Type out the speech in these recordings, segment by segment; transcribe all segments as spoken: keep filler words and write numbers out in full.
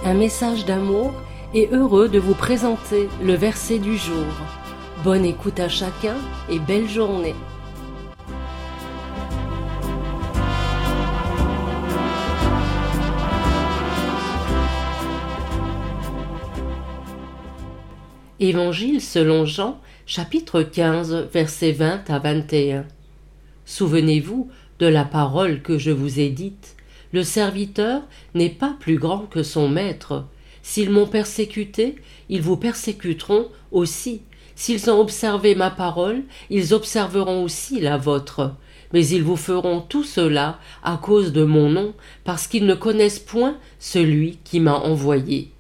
un message d'amour et heureux de vous présenter le verset du jour. Bonne écoute à chacun et belle journée. Évangile selon Jean, chapitre quinze, versets vingt à vingt et un. Souvenez-vous de la parole que je vous ai dite. Le serviteur n'est pas plus grand que son maître. S'ils m'ont persécuté, ils vous persécuteront aussi. S'ils ont observé ma parole, ils observeront aussi la vôtre. Mais ils vous feront tout cela à cause de mon nom, parce qu'ils ne connaissent point celui qui m'a envoyé.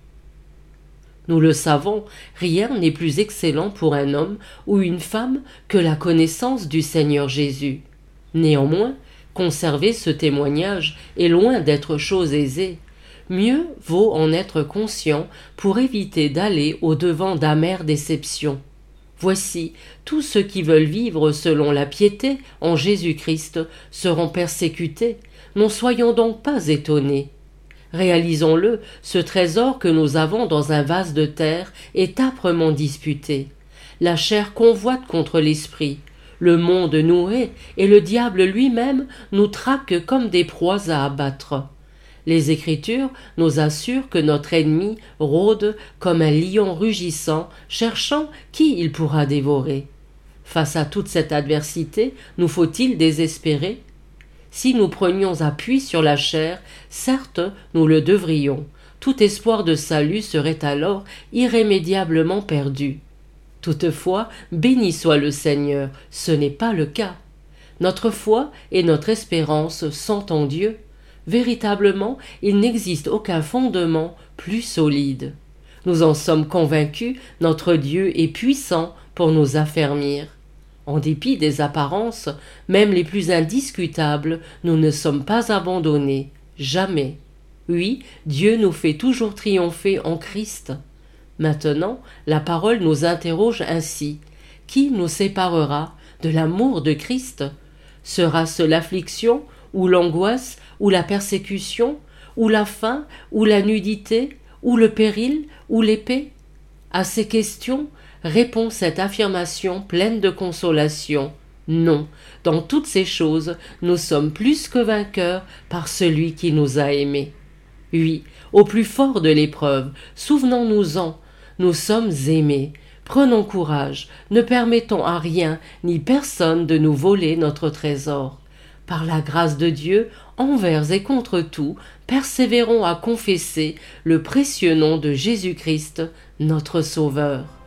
Nous le savons, rien n'est plus excellent pour un homme ou une femme que la connaissance du Seigneur Jésus. Néanmoins, conserver ce témoignage est loin d'être chose aisée. Mieux vaut en être conscient pour éviter d'aller au-devant d'amères déceptions. Voici, tous ceux qui veulent vivre selon la piété en Jésus-Christ seront persécutés. N'en soyons donc pas étonnés. Réalisons-le, ce trésor que nous avons dans un vase de terre est âprement disputé. La chair convoite contre l'esprit, le monde nous hait et le diable lui-même nous traque comme des proies à abattre. Les Écritures nous assurent que notre ennemi rôde comme un lion rugissant, cherchant qui il pourra dévorer. Face à toute cette adversité, nous faut-il désespérer ? Si nous prenions appui sur la chair, certes, nous le devrions. Tout espoir de salut serait alors irrémédiablement perdu. Toutefois, béni soit le Seigneur, ce n'est pas le cas. Notre foi et notre espérance sont en Dieu. Véritablement, il n'existe aucun fondement plus solide. Nous en sommes convaincus, notre Dieu est puissant pour nous affermir. En dépit des apparences, même les plus indiscutables, nous ne sommes pas abandonnés, jamais. Oui, Dieu nous fait toujours triompher en Christ. Maintenant, la parole nous interroge ainsi. Qui nous séparera de l'amour de Christ ? Sera-ce l'affliction, ou l'angoisse, ou la persécution, ou la faim, ou la nudité, ou le péril, ou l'épée ? À ces questions, répond cette affirmation pleine de consolation. Non, dans toutes ces choses, nous sommes plus que vainqueurs par celui qui nous a aimés. Oui, au plus fort de l'épreuve, souvenons-nous-en, nous sommes aimés. Prenons courage, ne permettons à rien ni personne de nous voler notre trésor. Par la grâce de Dieu, envers et contre tout, persévérons à confesser le précieux nom de Jésus-Christ, notre Sauveur.